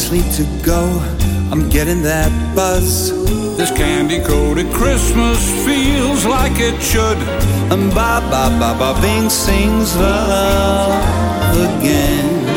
sleep to go. I'm getting that buzz. This candy-coated Christmas feels like it should. And ba ba ba ba Bing sings love again.